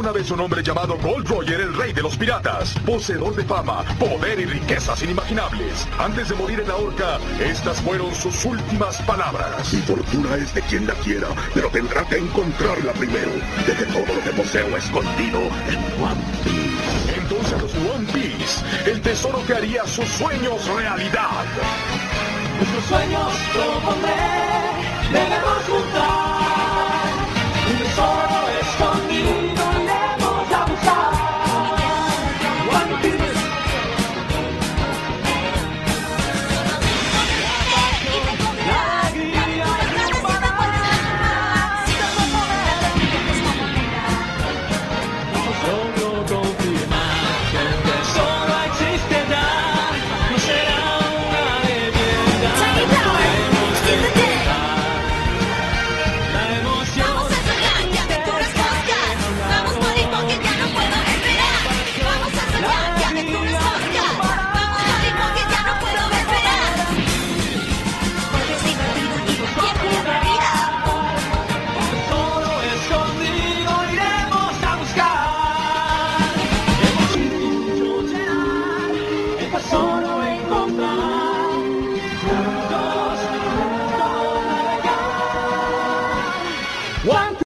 una vez un hombre llamado Gold Roger, el rey de los piratas, poseedor de fama, poder y riquezas inimaginables. Antes de morir en la horca, estas fueron sus últimas palabras. Mi fortuna es de quien la quiera, pero tendrá que encontrarla primero. Deje todo lo que poseo escondido en One Piece. Entonces los One Piece, el tesoro que haría sus sueños realidad. Nuestros sueños propondré, debemos juntos